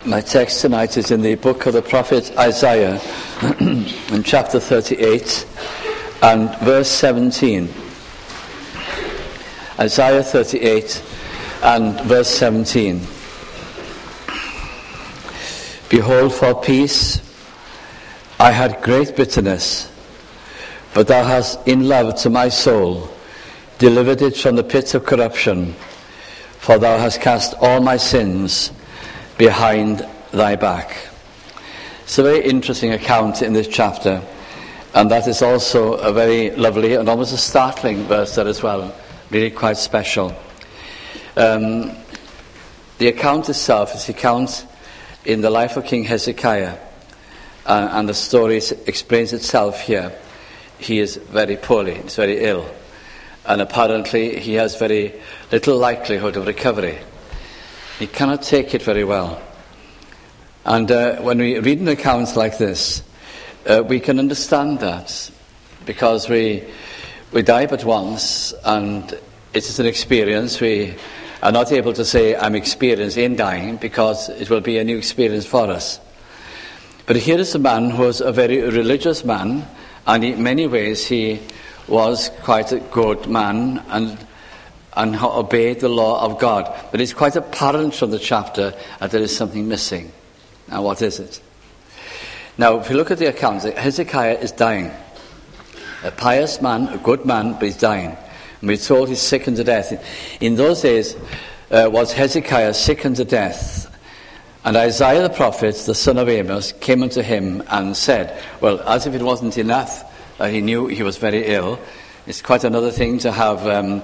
My text tonight is in the book of the prophet Isaiah, in chapter 38 and verse 17. Isaiah 38 and verse 17. Behold, for peace I had great bitterness, but thou hast in love to my soul delivered it from the pit of corruption, for thou hast cast all my sins behind thy back. It's a very interesting account in this chapter, and that is also a very lovely and almost a startling verse there as well, really quite special. The account itself is the account in the life of King Hezekiah, and the story explains itself here. He is very poorly, he's very ill, and apparently he has very little likelihood of recovery. He cannot take it very well. And when we read an account like this, we can understand that, because we die but once, and it is an experience. We are not able to say, I'm experienced in dying, because it will be a new experience for us. But here is a man who was a very religious man, and in many ways he was quite a good man and obeyed the law of God. But it's quite apparent from the chapter that there is something missing. Now, what is it? Now, if you look at the account, Hezekiah is dying. A pious man, a good man, but he's dying. And we're told he's sick unto death. In those days, was Hezekiah sick unto death. And Isaiah the prophet, the son of Amos, came unto him and said, well, as if it wasn't enough that he knew he was very ill, it's quite another thing to have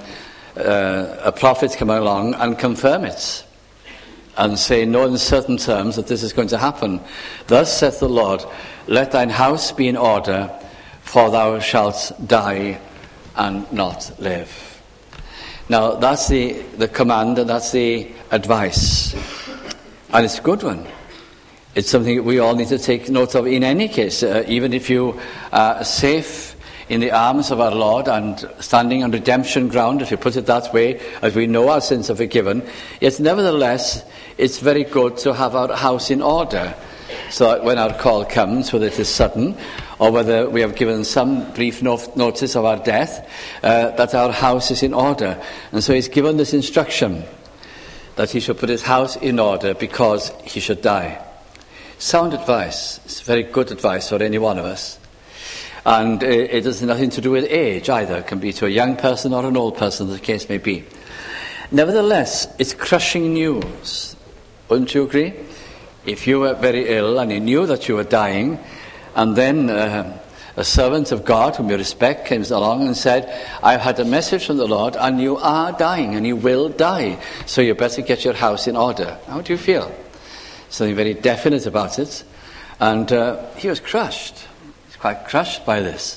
a prophet come along and confirm it and say, no, in certain terms, that this is going to happen. Thus saith the Lord, let thine house be in order, for thou shalt die and not live. Now, that's the command, and that's the advice. And it's a good one. It's something that we all need to take note of in any case. Even if you are safe in the arms of our Lord and standing on redemption ground, if you put it that way, as we know our sins are forgiven, yet nevertheless, it's very good to have our house in order, so that when our call comes, whether it is sudden or whether we have given some brief notice of our death, that our house is in order. And so he's given this instruction that he should put his house in order because he should die. Sound advice. It's very good advice for any one of us. And it has nothing to do with age either. It can be to a young person or an old person, as the case may be. Nevertheless, it's crushing news. Wouldn't you agree? If you were very ill and you knew that you were dying, and then a servant of God whom you respect came along and said, I've had a message from the Lord and you are dying and you will die, so you better get your house in order. How do you feel? Something very definite about it. And he was crushed. He's quite crushed by this.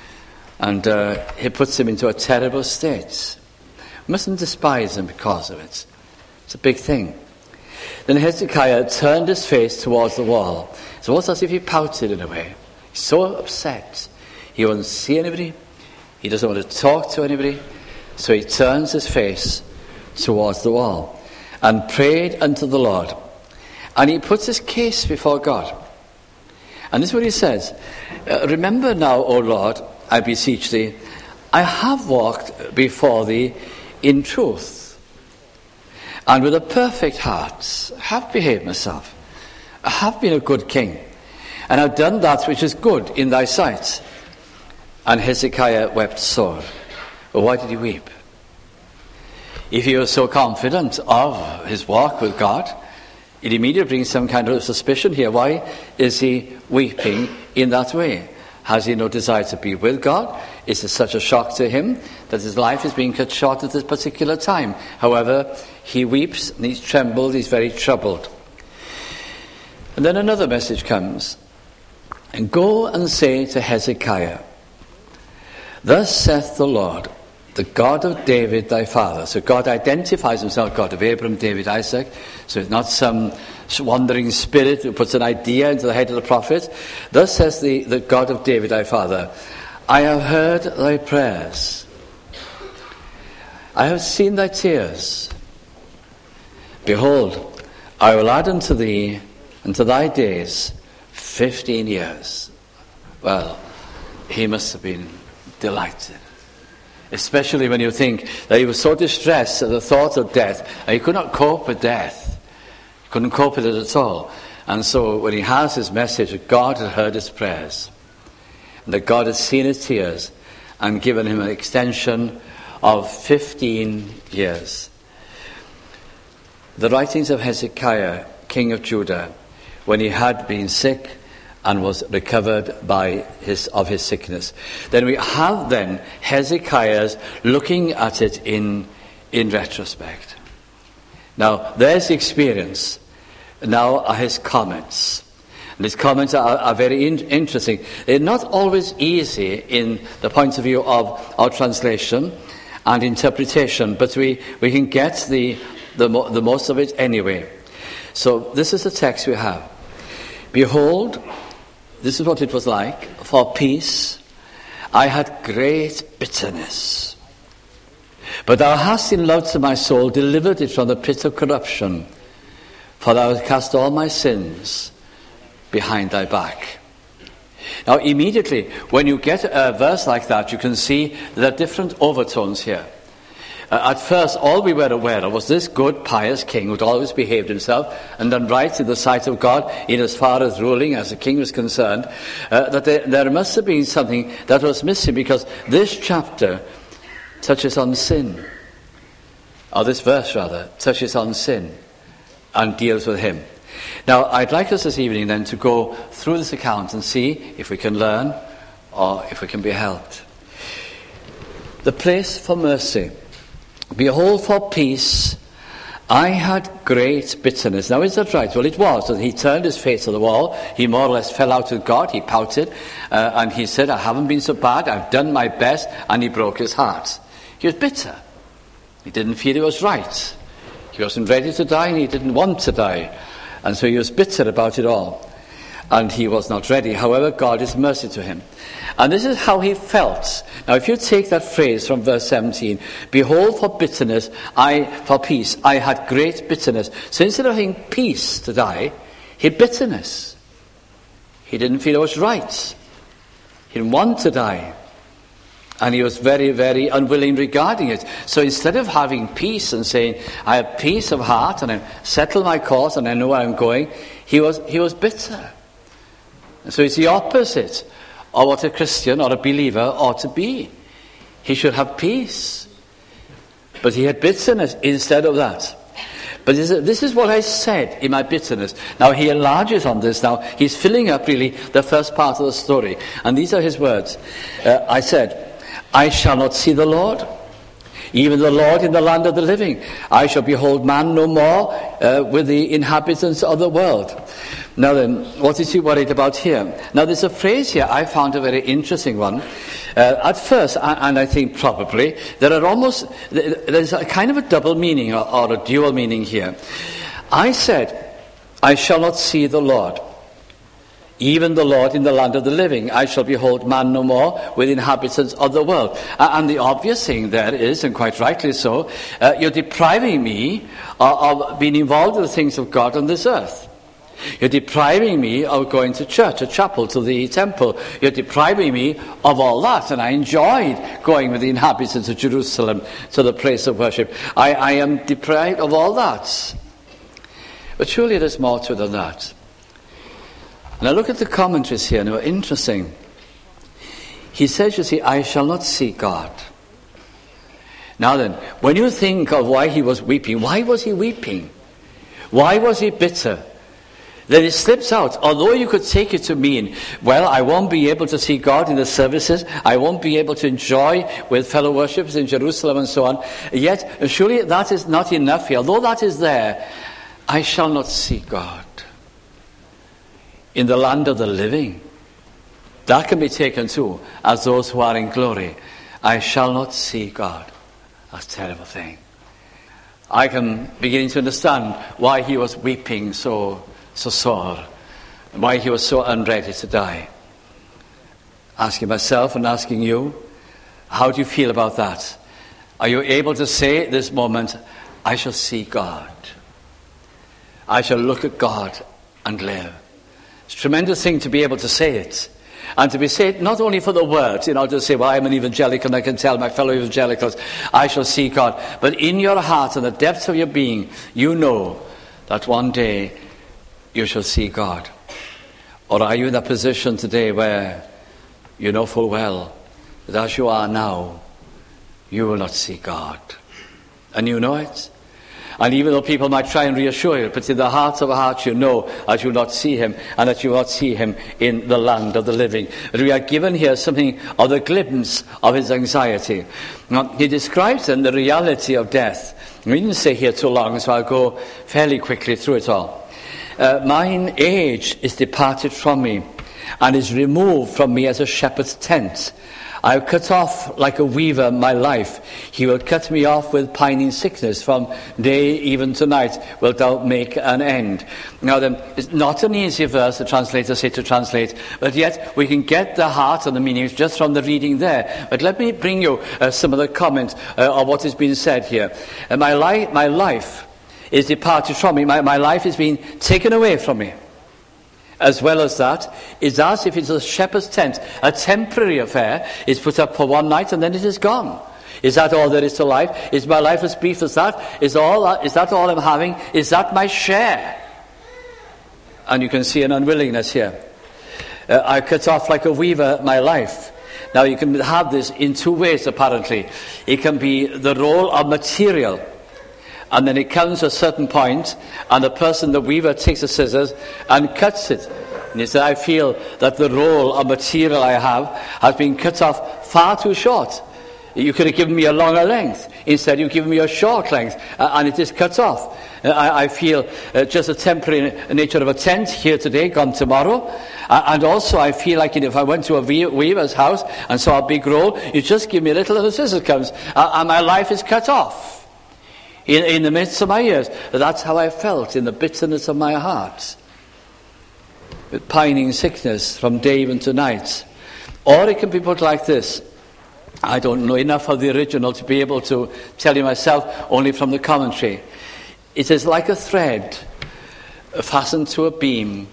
And it puts him into a terrible state. We mustn't despise him because of it. It's a big thing. Then Hezekiah turned his face towards the wall. It's almost as if he pouted in a way. He's so upset. He won't see anybody. He doesn't want to talk to anybody. So he turns his face towards the wall and prayed unto the Lord. And he puts his case before God. And this is what he says. Remember now, O Lord, I beseech thee, I have walked before thee in truth, and with a perfect heart have behaved myself. I have been a good king, and have done that which is good in thy sight. And Hezekiah wept sore. Well, why did he weep? If he was so confident of his walk with God, it immediately brings some kind of suspicion here. Why is he weeping in that way? Has he no desire to be with God? Is it such a shock to him that his life is being cut short at this particular time? However, he weeps and he's trembled, he's very troubled. And then another message comes. And go and say to Hezekiah, thus saith the Lord, the God of David thy father. So God identifies himself, God of Abraham, David, Isaac. So it's not some wandering spirit who puts an idea into the head of the prophet. Thus says the God of David thy father, I have heard thy prayers. I have seen thy tears. Behold, I will add unto thee and to thy days 15 years. Well, he must have been delighted. Especially when you think that he was so distressed at the thought of death, and he could not cope with death. He couldn't cope with it at all. And so when he has his message that God had heard his prayers, and that God had seen his tears, and given him an extension of 15 years. The writings of Hezekiah, king of Judah, when he had been sick and was recovered of his sickness. Then we have Hezekiah's looking at it in retrospect. Now, there's the experience. Now are his comments. And his comments are very interesting. They're not always easy in the point of view of our translation and interpretation, but we can get the most of it anyway. So this is the text we have. Behold, this is what it was like. For peace, I had great bitterness. But thou hast in love to my soul delivered it from the pit of corruption. For thou hast cast all my sins behind thy back. Now immediately, when you get a verse like that, you can see there are different overtones here. At first, all we were aware of was this good, pious king who'd always behaved himself and done right in the sight of God in as far as ruling as the king was concerned, that there must have been something that was missing, because this chapter touches on sin. Or this verse, rather, touches on sin and deals with him. Now, I'd like us this evening then to go through this account and see if we can learn or if we can be helped. The place for mercy. Behold, for peace, I had great bitterness. Now, is that right? Well, it was. And he turned his face to the wall. He more or less fell out with God. He pouted. And he said, I haven't been so bad. I've done my best. And he broke his heart. He was bitter. He didn't feel he was right. He wasn't ready to die, and he didn't want to die. And so he was bitter about it all. And he was not ready. However, God is mercy to him. And this is how he felt. Now, if you take that phrase from verse 17, behold, for bitterness, for peace, I had great bitterness. So instead of having peace to die, he had bitterness. He didn't feel it was right. He didn't want to die. And he was very, very unwilling regarding it. So instead of having peace and saying, I have peace of heart and I settle my course and I know where I'm going, he was bitter. And so it's the opposite of what a Christian or a believer ought to be. He should have peace. But he had bitterness instead of that. But this is what I said in my bitterness. Now he enlarges on this. Now he's filling up really the first part of the story. And these are his words. I said, I shall not see the Lord, even the Lord in the land of the living. I shall behold man no more with the inhabitants of the world. Now then, what is he worried about here? Now there's a phrase here I found a very interesting one. At first, and I think probably, there's a kind of a double meaning or a dual meaning here. I said, I shall not see the Lord, even the Lord in the land of the living. I shall behold man no more with inhabitants of the world. And the obvious thing there is, and quite rightly so, you're depriving me of being involved in the things of God on this earth. You're depriving me of going to church, a chapel, to the temple. You're depriving me of all that. And I enjoyed going with the inhabitants of Jerusalem to the place of worship. I am deprived of all that. But surely there's more to it than that. Now look at the commentaries here, and they're interesting. He says, you see, I shall not see God. Now then, when you think of why he was weeping, why was he weeping? Why was he bitter? Then it slips out, although you could take it to mean, well, I won't be able to see God in the services, I won't be able to enjoy with fellow worshippers in Jerusalem and so on, yet surely that is not enough here. Although that is there, I shall not see God in the land of the living. That can be taken too as those who are in glory. I shall not see God. That's a terrible thing. I can begin to understand why he was weeping so sore, and why he was so unready to die. Asking myself and asking you, how do you feel about that? Are you able to say at this moment, I shall see God. I shall look at God and live. It's a tremendous thing to be able to say it. And to be said not only for the words, to say, well, I'm an evangelical and I can tell my fellow evangelicals, I shall see God. But in your heart and the depths of your being, you know that one day you shall see God. Or are you in that position today where you know full well that as you are now, you will not see God? And you know it. And even though people might try and reassure you, but in the heart of hearts you know that you will not see him, and that you will not see him in the land of the living. But we are given here something of the glimpse of his anxiety. Now, he describes then the reality of death. We didn't stay here too long, so I'll go fairly quickly through it all. Mine age is departed from me, and is removed from me as a shepherd's tent. I have cut off like a weaver my life. He will cut me off with pining sickness. From day even to night wilt thou make an end. Now then, it's not an easy verse, the translators say, to translate, but yet we can get the heart and the meanings just from the reading there. But let me bring you some of the comment of what has been said here. My life is departed from me. My life is being taken away from me. As well as that, it's as if it's a shepherd's tent, a temporary affair. It's put up for one night and then it is gone. Is that all there is to life? Is my life as brief as that? Is that all I'm having? Is that my share? And you can see an unwillingness here. I cut off like a weaver my life. Now you can have this in two ways apparently. It can be the role of material. And then it comes to a certain point, and the weaver takes the scissors and cuts it. And he said, I feel that the roll of material I have has been cut off far too short. You could have given me a longer length. Instead, you've given me a short length, and it is cut off. I feel just a temporary nature of a tent, here today, gone tomorrow. And also I feel like if I went to a weaver's house and saw a big roll, you just give me a little and the scissors comes, and my life is cut off. In the midst of my years. That's how I felt in the bitterness of my heart. With pining sickness from day even to night. Or it can be put like this. I don't know enough of the original to be able to tell you myself, only from the commentary. It is like a thread fastened to a beam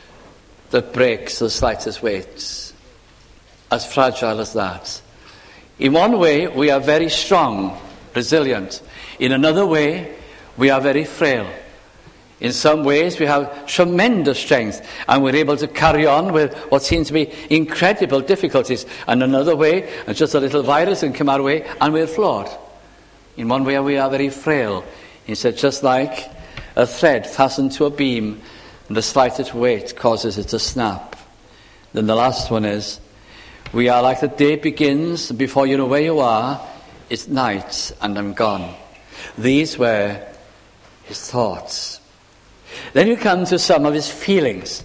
that breaks the slightest weight. As fragile as that. In one way, we are very strong, resilient. In another way, we are very frail. In some ways, we have tremendous strength, and we're able to carry on with what seems to be incredible difficulties. And another way, just a little virus can come our way, and we're flawed. In one way, we are very frail. He said, just like a thread fastened to a beam, and the slightest weight causes it to snap. Then the last one is, we are like the day begins, and before you know where you are, it's night, and I'm gone. These were his thoughts. Then you come to some of his feelings.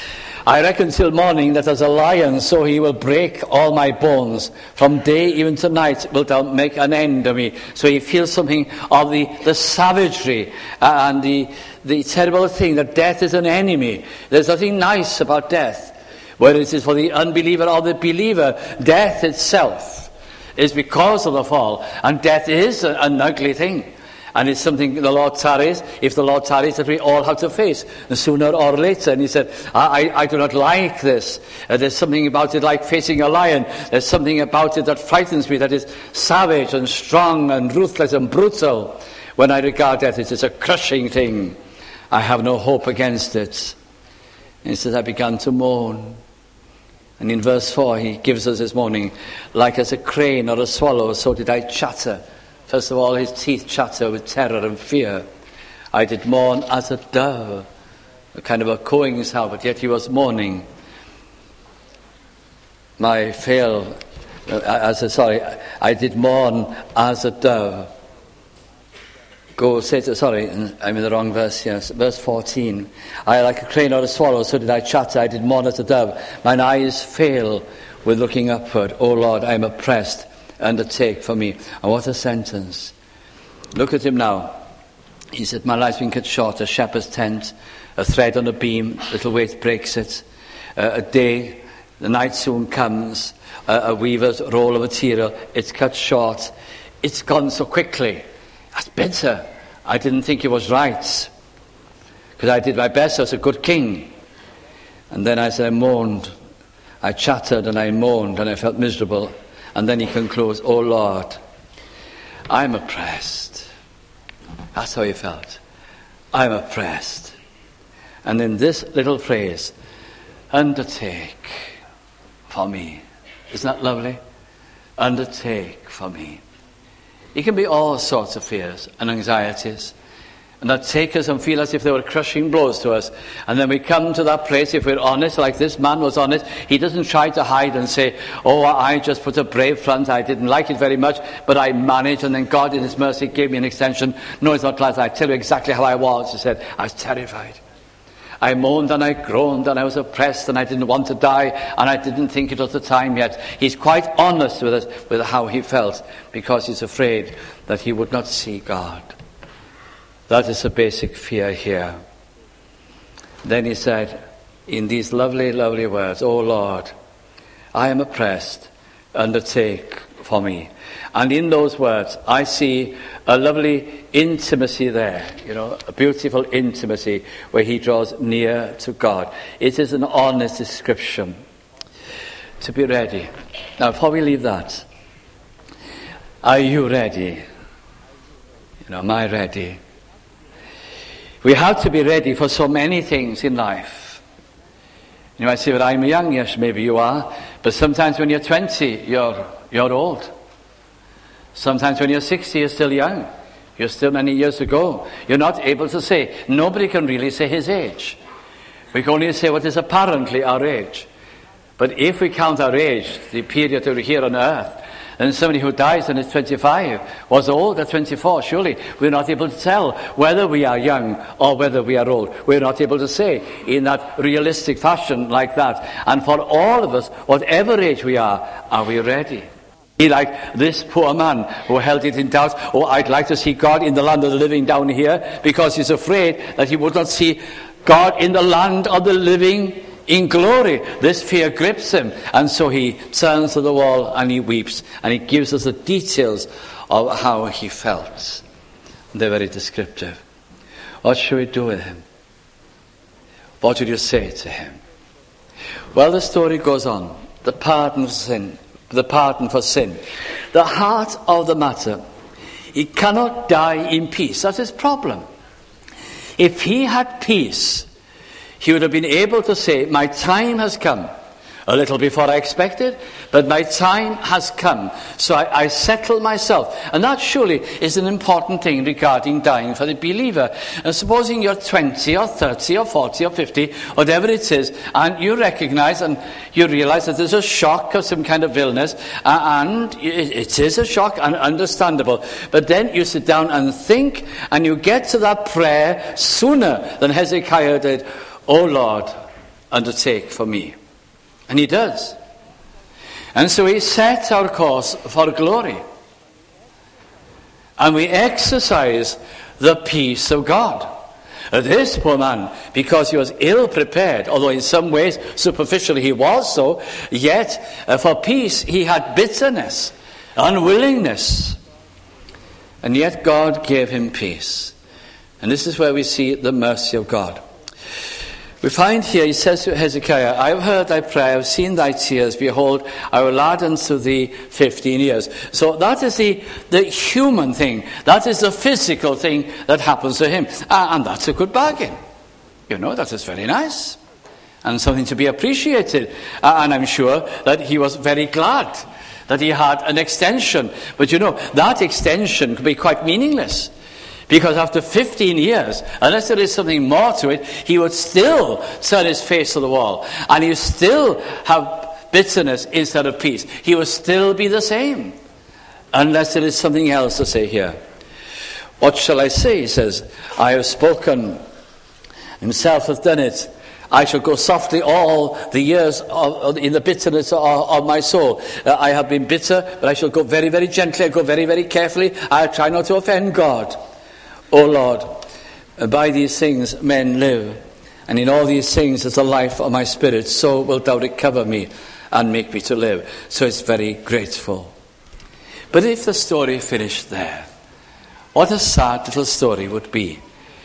I reckon till morning that as a lion, so he will break all my bones. From day even to night wilt thou make an end of me. So he feels something of the savagery and the terrible thing that death is an enemy. There's nothing nice about death. Whether it is for the unbeliever or the believer, death itself is because of the fall, and death is an ugly thing, and it's something the Lord tarries, if the Lord tarries, that we all have to face sooner or later. And he said, I do not like this. There's something about it like facing a lion. There's something about it that frightens me, that is savage and strong and ruthless and brutal. When I regard death, it is a crushing thing. I have no hope against it. And he says, I began to moan. And in verse 4 he gives us this morning, like as a crane or a swallow, so did I chatter. First of all, his teeth chatter with terror and fear. I did mourn as a dove, a kind of a cooing sound, but yet he was mourning. I did mourn as a dove. I'm in the wrong verse, yes. Verse 14. I, like a crane or a swallow, so did I chatter. I did mourn as a dove. Mine eyes fail with looking upward. O Lord, I am oppressed. Undertake for me. And what a sentence. Look at him now. He said, my life's been cut short. A shepherd's tent, a thread on a beam, little weight breaks it. A day, the night soon comes. A weaver's roll of material. It's cut short. It's gone so quickly. That's bitter. I didn't think it was right. because I did my best. I was a good king. And then as I moaned, I chattered and I moaned and I felt miserable. And then he concludes, "Oh Lord, I'm oppressed." That's how he felt. I'm oppressed. And then this little phrase, "Undertake for me." Isn't that lovely? Undertake for me. It can be all sorts of fears and anxieties, and that take us and feel as if they were crushing blows to us. And then we come to that place, if we're honest, like this man was honest, he doesn't try to hide and say, "Oh, I just put a brave front, I didn't like it very much, but I managed, and then God in his mercy gave me an extension." No, it's not like that. I tell you exactly how I was. He said, "I was terrified. I moaned and I groaned and I was oppressed and I didn't want to die and I didn't think it was the time yet." He's quite honest with us, with how he felt, because he's afraid that he would not see God. That is a basic fear here. Then he said, in these lovely, lovely words, "Oh Lord, I am oppressed, undertake for me." And in those words, I see a lovely intimacy there, a beautiful intimacy where he draws near to God. It is an honest description. To be ready. Now, before we leave that, are you ready? Am I ready? We have to be ready for so many things in life. You might say, "But I'm young." Yes, maybe you are. But sometimes when you're 20, you're old. Sometimes when you're 60, you're still young. You're still many years to go. You're not able to say. Nobody can really say his age. We can only say what is apparently our age. But if we count our age, the period that we're here on earth, then somebody who dies when is 25 was old at 24. Surely we're not able to tell whether we are young or whether we are old. We're not able to say in that realistic fashion like that. And for all of us, whatever age we are we ready? Be like this poor man who held it in doubt. "Oh, I'd like to see God in the land of the living down here," because he's afraid that he would not see God in the land of the living in glory. This fear grips him, and so he turns to the wall and he weeps, and he gives us the details of how he felt. They're very descriptive. What should we do with him? What would you say to him? Well, the story goes on. The pardon for sin. The heart of the matter. He cannot die in peace. That's his problem. If he had peace, he would have been able to say, "My time has come." A little before I expected, but my time has come. So I settle myself. And that surely is an important thing regarding dying for the believer. And supposing you're 20 or 30 or 40 or 50, whatever it is, and you recognize and you realize that there's a shock of some kind of illness, and it is a shock and understandable. But then you sit down and think, and you get to that prayer sooner than Hezekiah did. "Oh Lord, undertake for me." And he does. And so we set our course for glory. And we exercise the peace of God. This poor man, because he was ill prepared, although in some ways superficially he was so, yet for peace he had bitterness, unwillingness. And yet God gave him peace. And this is where we see the mercy of God. We find here, he says to Hezekiah, "I have heard thy prayer, I have seen thy tears. Behold, I will add unto thee 15 years. So that is the human thing. That is the physical thing that happens to him. And that's a good bargain. That is very nice. And something to be appreciated. And I'm sure that he was very glad that he had an extension. But that extension could be quite meaningless. Because after 15 years, unless there is something more to it, he would still turn his face to the wall. And he would still have bitterness instead of peace. He would still be the same. Unless there is something else to say here. "What shall I say?" he says. "I have spoken. Himself hath done it. I shall go softly all the years in the bitterness of my soul. I have been bitter, but I shall go very, very gently. I go very, very carefully. I'll try not to offend God. O Lord, by these things men live, and in all these things is the life of my spirit. So wilt thou recover me and make me to live." So it's very grateful. But if the story finished there, what a sad little story would be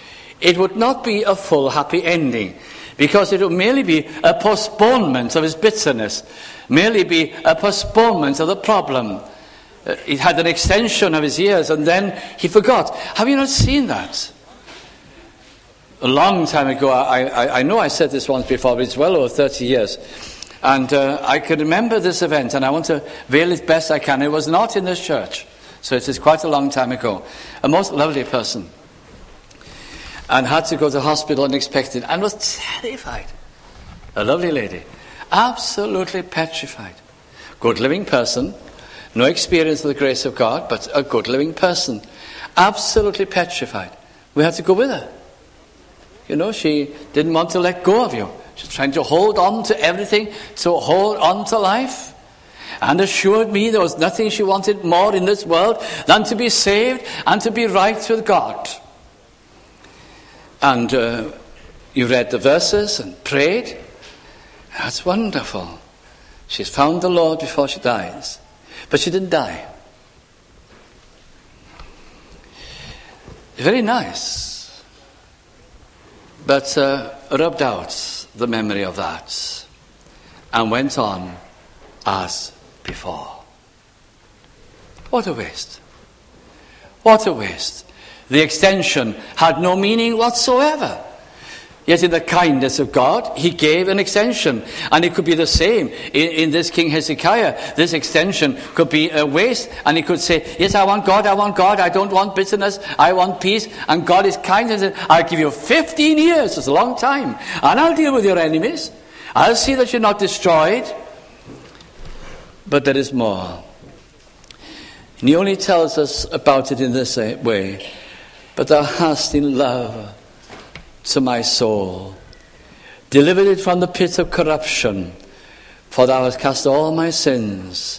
it would not be a full happy ending, because it would merely be a postponement of his bitterness, merely be a postponement of the problem. He had an extension of his years, and then he forgot. Have you not seen that? A long time ago, I know I said this once before, but it's well over 30 years. And I can remember this event, and I want to veil it best I can. It was not in this church, so it is quite a long time ago. A most lovely person. And had to go to hospital unexpected, and was terrified. A lovely lady. Absolutely petrified. Good living person. No experience of the grace of God, but a good living person. Absolutely petrified. We had to go with her. You know, she didn't want to let go of you. She was trying to hold on to everything, to hold on to life. And assured me there was nothing she wanted more in this world than to be saved and to be right with God. And you read the verses and prayed. That's wonderful. She's found the Lord before she dies. But she didn't die. Very nice. But rubbed out the memory of that and went on as before. What a waste. What a waste. The extension had no meaning whatsoever. Yet in the kindness of God, he gave an extension. And it could be the same in this King Hezekiah. This extension could be a waste. And he could say, yes, I want God, I don't want bitterness, I want peace. And God is kind and says, I'll give you 15 years, it's a long time. And I'll deal with your enemies. I'll see that you're not destroyed. But there is more. And he only tells us about it in this way. But thou hast in love to my soul delivered it from the pit of corruption, for thou hast cast all my sins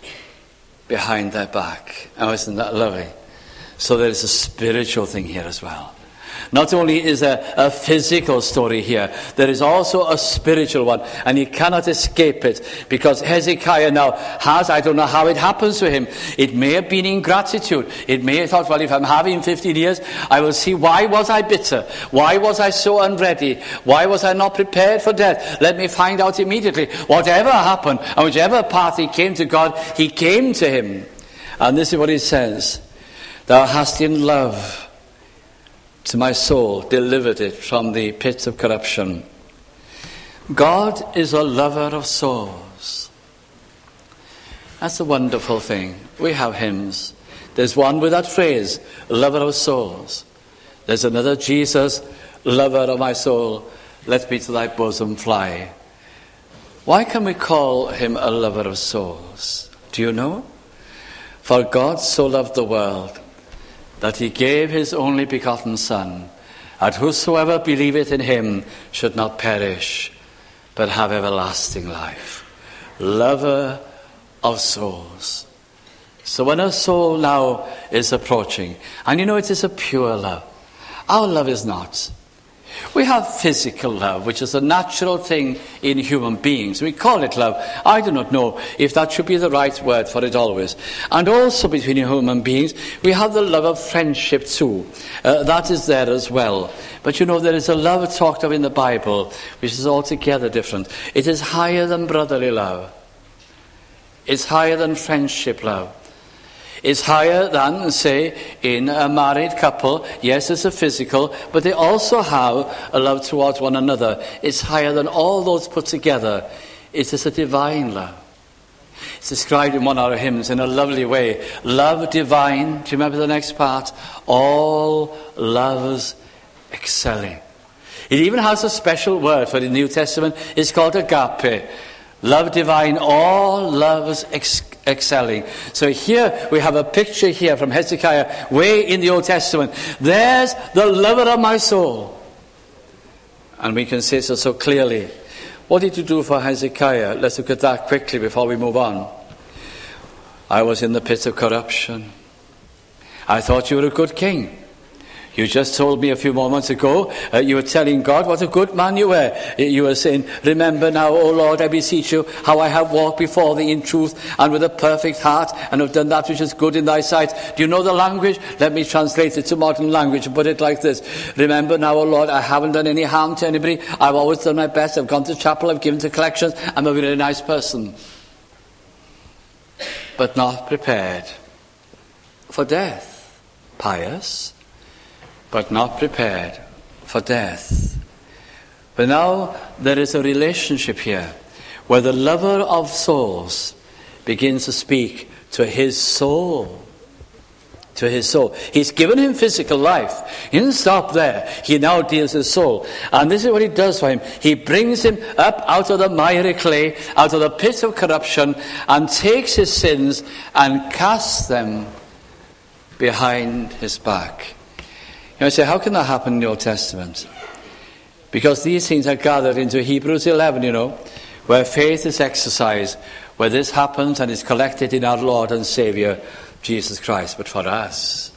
behind thy back. Oh, isn't that lovely? So there is a spiritual thing here as well. Not only is there a physical story here, there is also a spiritual one, and you cannot escape it, because Hezekiah now has, I don't know how it happens to him, it may have been ingratitude, it may have thought, well, if I'm having 15 years, I will see, why was I bitter? Why was I so unready? Why was I not prepared for death? Let me find out immediately. Whatever happened, and whichever path he came to God, he came to him. And this is what he says, thou hast in love to my soul delivered it from the pit of corruption. God is a lover of souls. That's a wonderful thing. We have hymns. There's one with that phrase, lover of souls. There's another, Jesus, lover of my soul, let me to thy bosom fly. Why can we call him a lover of souls? Do you know? For God so loved the world that he gave his only begotten Son, that whosoever believeth in him should not perish, but have everlasting life. Lover of souls. So when a soul now is approaching, and you know it is a pure love. Our love is not. We have physical love, which is a natural thing in human beings. We call it love. I do not know if that should be the right word for it always. And also between human beings, we have the love of friendship too. That is there as well. But you know, there is a love talked of in the Bible, which is altogether different. It is higher than brotherly love. It's higher than friendship love. It's higher than, say, in a married couple. Yes, it's a physical, but they also have a love towards one another. It's higher than all those put together. It is a divine love. It's described in one of our hymns in a lovely way. Love divine. Do you remember the next part? All loves excelling. It even has a special word for the New Testament. It's called agape. Love divine, all loves excelling. So here we have a picture here from Hezekiah, way in the Old Testament. There's the lover of my soul. And we can say so clearly. What did you do for Hezekiah? Let's look at that quickly before we move on. I was in the pit of corruption. I thought you were a good king. You just told me a few moments ago, you were telling God what a good man you were. You were saying, remember now, O Lord, I beseech you, how I have walked before thee in truth and with a perfect heart, and have done that which is good in thy sight. Do you know the language? Let me translate it to modern language and put it like this. Remember now, O Lord, I haven't done any harm to anybody. I've always done my best. I've gone to chapel. I've given to collections. I'm a really nice person. But not prepared for death. Pious, but not prepared for death. But now there is a relationship here where the lover of souls begins to speak to his soul. To his soul. He's given him physical life. He didn't stop there. He now deals with his soul. And this is what he does for him. He brings him up out of the miry clay, out of the pit of corruption, and takes his sins and casts them behind his back. You know, I say, how can that happen in the Old Testament? Because these things are gathered into Hebrews 11, you know, where faith is exercised, where this happens and is collected in our Lord and Saviour, Jesus Christ. But for us,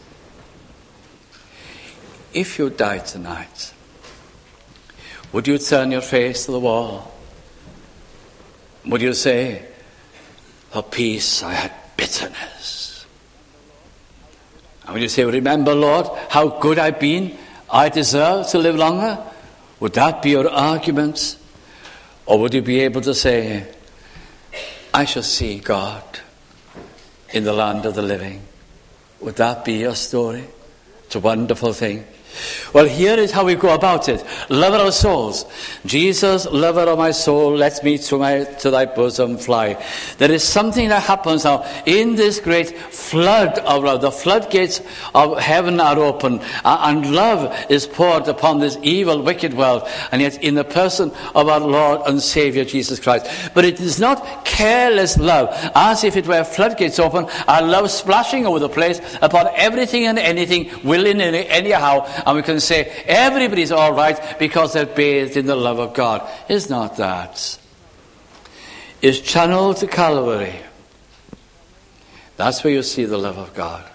if you died tonight, would you turn your face to the wall? Would you say, for peace I had bitterness? And would you say, remember, Lord, how good I've been? I deserve to live longer? Would that be your argument? Or would you be able to say, I shall see God in the land of the living? Would that be your story? It's a wonderful thing. Well, here is how we go about it. Lover of souls. Jesus, lover of my soul, let me to thy bosom fly. There is something that happens now in this great flood of love. The floodgates of heaven are open, and love is poured upon this evil, wicked world, and yet in the person of our Lord and Saviour Jesus Christ. But it is not careless love, as if it were floodgates open, and love splashing over the place upon everything and anything, willing and anyhow. And we can say everybody's all right because they're bathed in the love of God. It's not that. It's channeled to Calvary. That's where you see the love of God.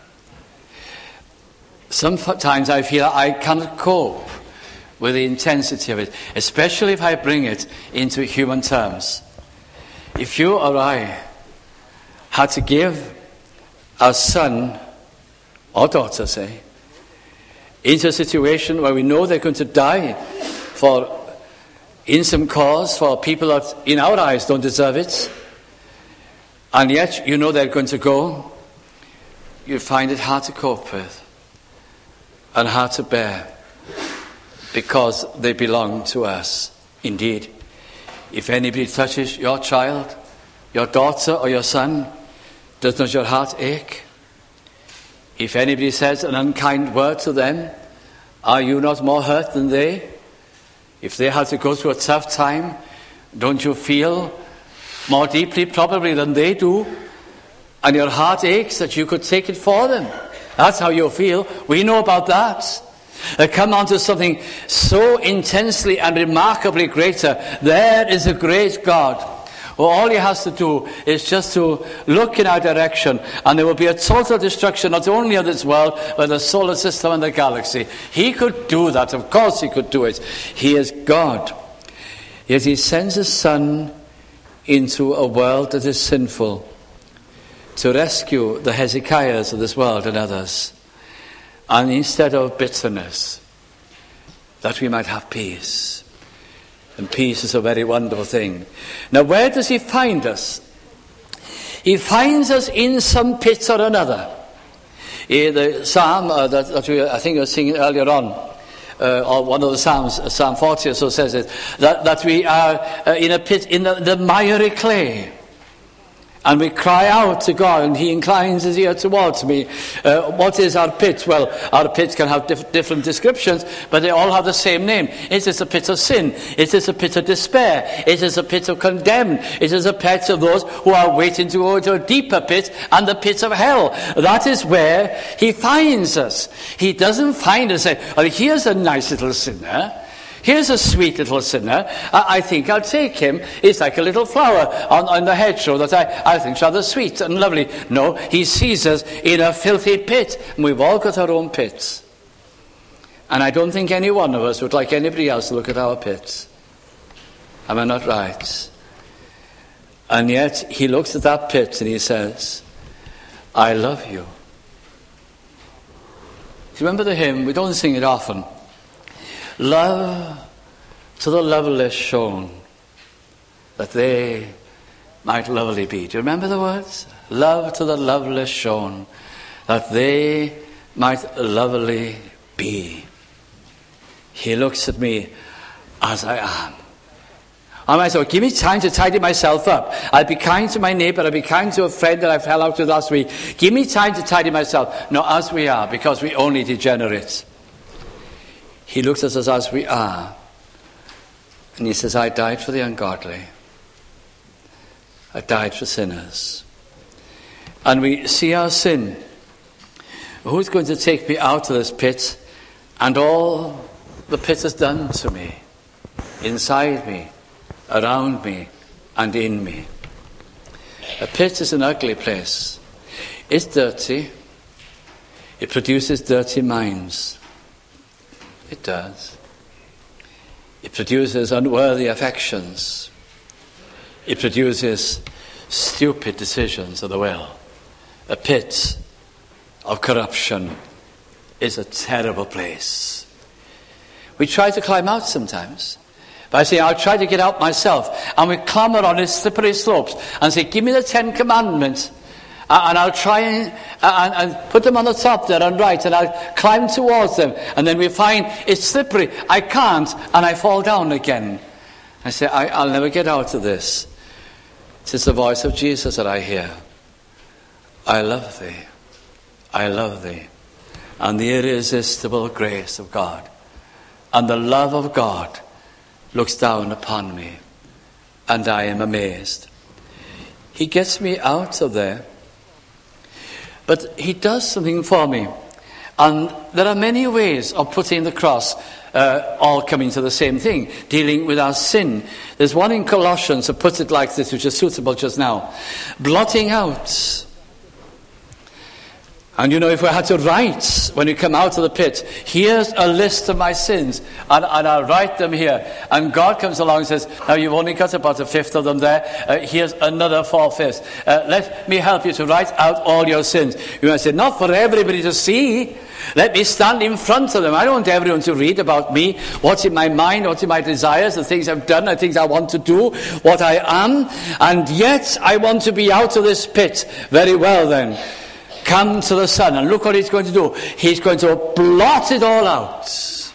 Sometimes I feel I cannot cope with the intensity of it, especially if I bring it into human terms. If you or I had to give our son or daughter, say, into a situation where we know they're going to die in some cause for people that in our eyes don't deserve it, and yet you know they're going to go, you find it hard to cope with and hard to bear because they belong to us. Indeed, if anybody touches your child, your daughter or your son, does not your heart ache? If anybody says an unkind word to them, are you not more hurt than they? If they had to go through a tough time, don't you feel more deeply probably than they do? And your heart aches that you could take it for them. That's how you feel. We know about that. Come on to something so intensely and remarkably greater. There is a great God. Well, all he has to do is just to look in our direction, and there will be a total destruction not only of this world, but the solar system and the galaxy. He could do that. Of course he could do it. He is God. Yet he sends his Son into a world that is sinful to rescue the Hezekiahs of this world and others. And instead of bitterness, that we might have peace. And peace is a very wonderful thing. Now, where does he find us? He finds us in some pit or another. The psalm that we, I think I was singing earlier on, or one of the psalms, Psalm 40 or so, says it, that we are in a pit, in the miry clay. And we cry out to God, and he inclines his ear towards me. What is our pit? Well, our pit can have different descriptions, but they all have the same name. It is a pit of sin. It is a pit of despair. It is a pit of condemned. It is a pit of those who are waiting to go into a deeper pit, and the pit of hell. That is where he finds us. He doesn't find us and say, well, here's a nice little sinner. Here's a sweet little sinner. I think I'll take him. He's like a little flower on the hedgerow that I think's rather sweet and lovely. No, he sees us in a filthy pit. And we've all got our own pits. And I don't think any one of us would like anybody else to look at our pits. Am I not right? And yet he looks at that pit and he says, I love you. Do you remember the hymn? We don't sing it often. Love to the loveless shown, that they might lovely be. Do you remember the words? Love to the loveless shown, that they might lovely be. He looks at me as I am. I might say, give me time to tidy myself up. I'll be kind to my neighbour. I'll be kind to a friend that I fell out with last week. Give me time to tidy myself. No, as we are, because we only degenerate. He looks at us as we are. And he says, I died for the ungodly. I died for sinners. And we see our sin. Who's going to take me out of this pit and all the pit has done to me, inside me, around me, and in me? A pit is an ugly place. It's dirty. It produces dirty minds. It does. It produces unworthy affections. It produces stupid decisions of the will. A pit of corruption is a terrible place. We try to climb out sometimes. But I say, I'll try to get out myself. And we clamber on its slippery slopes and say, give me the 10 Commandments. And I'll try and put them on the top there and right. And I'll climb towards them. And then we find it's slippery. I can't. And I fall down again. I say, I'll never get out of this. It's the voice of Jesus that I hear. I love thee. I love thee. And the irresistible grace of God and the love of God looks down upon me, and I am amazed. He gets me out of there, but he does something for me. And there are many ways of putting the cross, all coming to the same thing, dealing with our sin. There's one in Colossians that puts it like this, which is suitable just now. Blotting out. And you know, if we had to write, when we come out of the pit, here's a list of my sins, and I'll write them here. And God comes along and says, now you've only got about a fifth of them there. Here's another 4/5. Let me help you to write out all your sins. You might say, not for everybody to see. Let me stand in front of them. I don't want everyone to read about me, what's in my mind, what's in my desires, the things I've done, the things I want to do, what I am. And yet I want to be out of this pit. Very well then. Come to the Son, and look what he's going to do. He's going to blot it all out.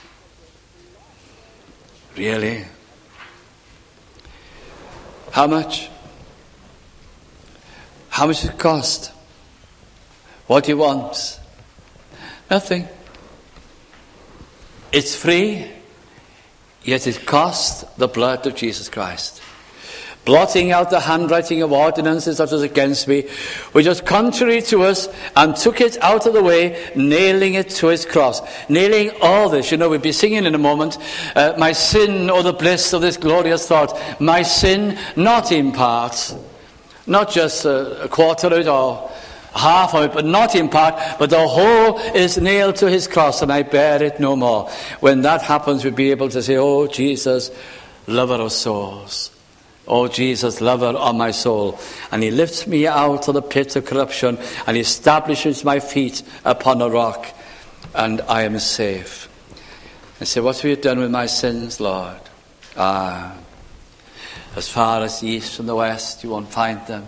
Really? How much? How much does it cost? What do you want? Nothing. It's free, yet it cost the blood of Jesus Christ. Blotting out the handwriting of ordinances that was against me, which was contrary to us, and took it out of the way, nailing it to his cross. Nailing all this. You know, we'll be singing in a moment, my sin, oh the bliss of this glorious thought. My sin, not in part, not just a quarter of it or half of it, but not in part, but the whole is nailed to his cross, and I bear it no more. When that happens, we'll be able to say, oh Jesus, lover of souls. Oh, Jesus, lover of my soul. And he lifts me out of the pit of corruption, and he establishes my feet upon a rock, and I am safe. I say, what have you done with my sins, Lord? As far as the east from the west, you won't find them.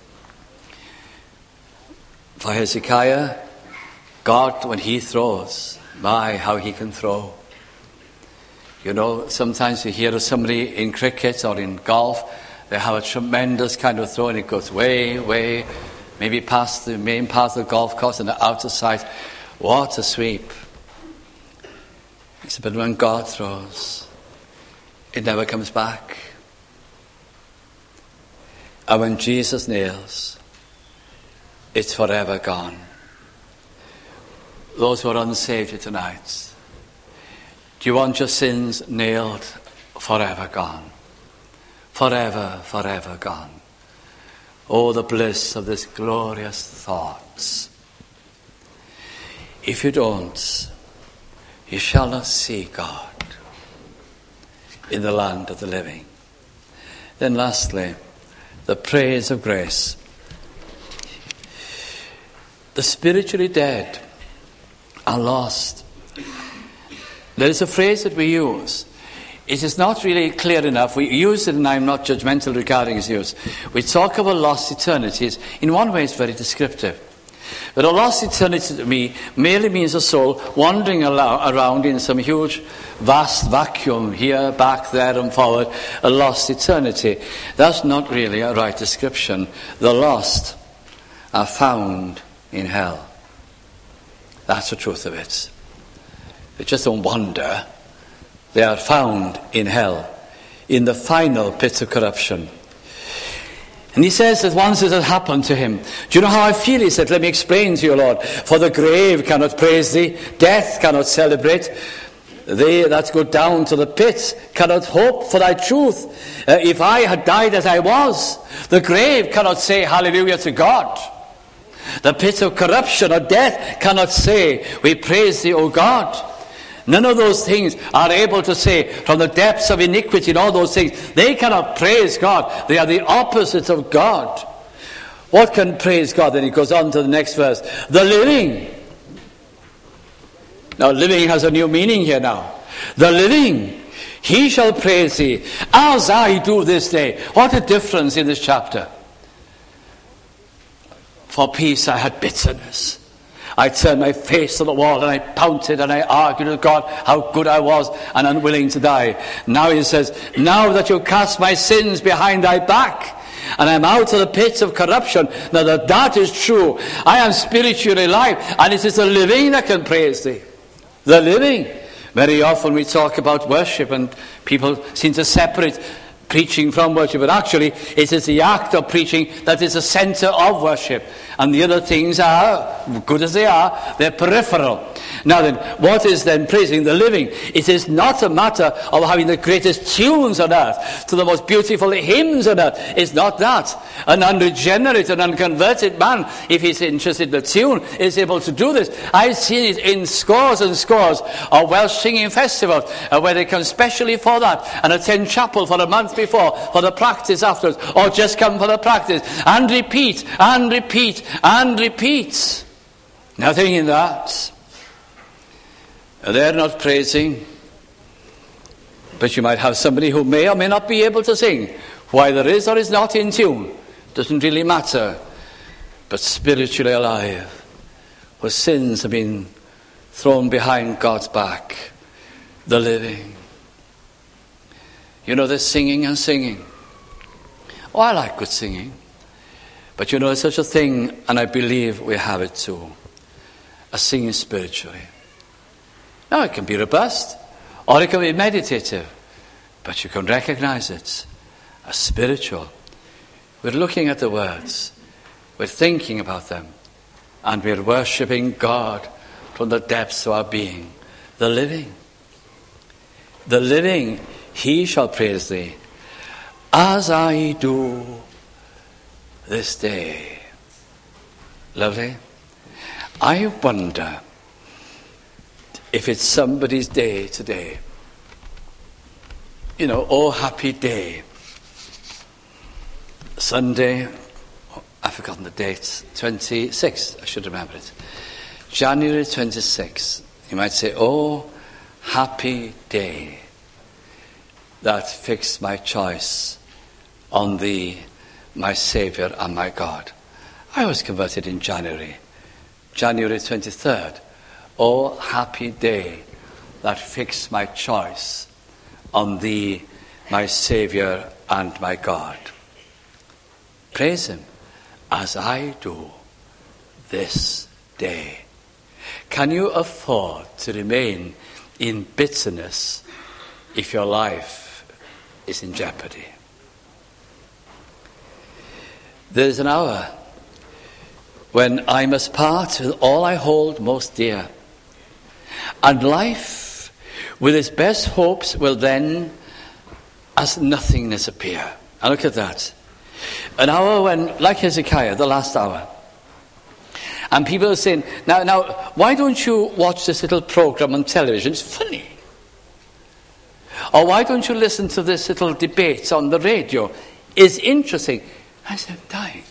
For Hezekiah, God, when he throws, my, how he can throw. You know, sometimes you hear of somebody in cricket or in golf, they have a tremendous kind of throw, and it goes way, way, maybe past the main part of the golf course and out of sight. What a sweep. He said, but when God throws, it never comes back. And when Jesus nails, it's forever gone. Those who are unsaved here tonight, do you want your sins nailed? Forever gone. Forever, forever gone. Oh, the bliss of this glorious thought. If you don't, you shall not see God in the land of the living. Then lastly, the praise of grace. The spiritually dead are lost. There is a phrase that we use. It is not really clear enough. We use it, and I'm not judgmental regarding its use. We talk about lost eternities. In one way, it's very descriptive. But a lost eternity to me merely means a soul wandering around in some huge, vast vacuum, here, back, there, and forward. A lost eternity. That's not really a right description. The lost are found in hell. That's the truth of it. They just don't wander. They are found in hell, in the final pit of corruption. And he says that once it had happened to him. Do you know how I feel? He said, let me explain to you, Lord. For the grave cannot praise thee, death cannot celebrate. They that go down to the pit cannot hope for thy truth. If I had died as I was, the grave cannot say hallelujah to God. The pit of corruption or death cannot say, we praise thee, O God. None of those things are able to say from the depths of iniquity and all those things. They cannot praise God. They are the opposite of God. What can praise God? Then he goes on to the next verse. The living. Now living has a new meaning here now. The living. He shall praise thee as I do this day. What a difference in this chapter. For peace I had bitterness. I turned my face to the wall and I pouted and I argued with God how good I was and unwilling to die. Now he says, now that you cast my sins behind thy back and I'm out of the pits of corruption, now that is true. I am spiritually alive, and it is the living that can praise thee. The living. Very often we talk about worship and people seem to separate preaching from worship, but actually it is the act of preaching that is the center of worship, and the other things are, good as they are, they're peripheral. Now then, what is then praising? The living. It is not a matter of having the greatest tunes on earth, to the most beautiful hymns on earth. It's not that. An unregenerate, an unconverted man, if he's interested in the tune, is able to do this. I've seen it in scores and scores of Welsh singing festivals, where they come specially for that, and attend chapel for a month before, for the practice afterwards, or just come for the practice, and repeat, and repeat, and repeat. Nothing in that. They're not praising, but you might have somebody who may or may not be able to sing. Why there is or is not in tune doesn't really matter. But spiritually alive, where sins have been thrown behind God's back, the living. You know, there's singing and singing. Oh, I like good singing. But you know, there's such a thing, and I believe we have it too, a singing spiritually. Now, it can be robust, or it can be meditative, but you can recognize it as spiritual. We're looking at the words, we're thinking about them, and we're worshipping God from the depths of our being. The living. The living, he shall praise thee, as I do this day. Lovely. I wonder if it's somebody's day today. You know, oh happy day. Sunday, I've forgotten the date, 26, I should remember it. January 26. You might say, oh happy day that fixed my choice on thee, my Saviour and my God. I was converted in January 23rd. Oh, happy day that fixed my choice on thee, my Saviour and my God. Praise him as I do this day. Can you afford to remain in bitterness if your life is in jeopardy? There is an hour when I must part with all I hold most dear, and life with its best hopes will then as nothingness appear. And look at that. An hour when, like Hezekiah, the last hour, And people are saying, now, why don't you watch this little program on television? It's funny. Or why don't you listen to this little debate on the radio? It's interesting. I said, dying.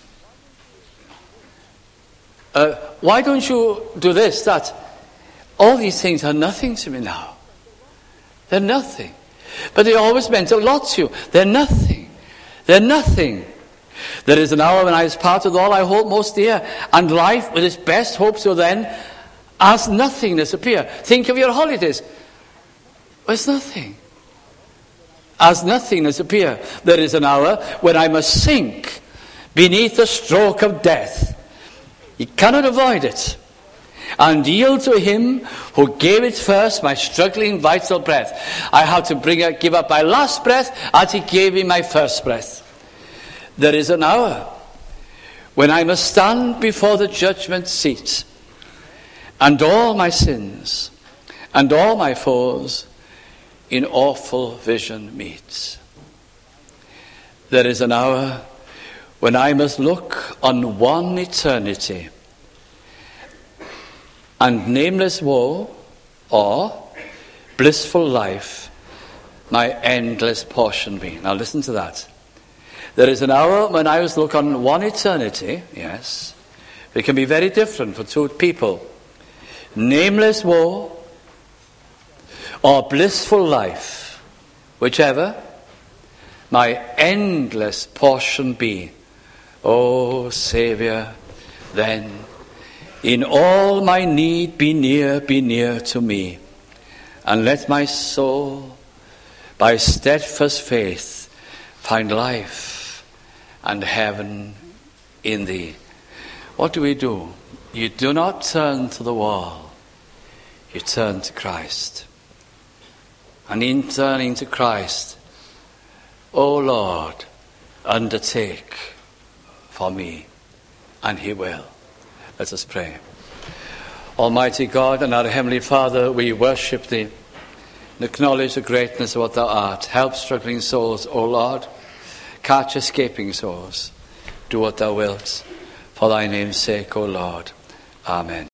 Why don't you do this, that? All these things are nothing to me now. They're nothing. But they always meant a lot to you. They're nothing. They're nothing. There is an hour when I was part of all I hold most dear, and life with its best hopes will then, as nothingness appear. Think of your holidays. It's nothing. As nothingness appear. There is an hour when I must sink beneath the stroke of death. You cannot avoid it. And yield to him who gave it first, my struggling vital breath. I have to give up my last breath as he gave me my first breath. There is an hour when I must stand before the judgment seat, and all my sins and all my foes in awful vision meet. There is an hour when I must look on one eternity, and nameless woe or blissful life my endless portion be. Now listen to that. There is an hour when I must look on one eternity, yes. It can be very different for two people. Nameless woe or blissful life, whichever, my endless portion be. O Saviour, then, in all my need be near to me, and let my soul, by steadfast faith, find life and heaven in thee. What do? You do not turn to the wall, you turn to Christ. And in turning to Christ, O Lord, undertake for me, and he will. Let us pray. Almighty God and our Heavenly Father, we worship thee and acknowledge the greatness of what thou art. Help struggling souls, O Lord. Catch escaping souls. Do what thou wilt. For thy name's sake, O Lord. Amen.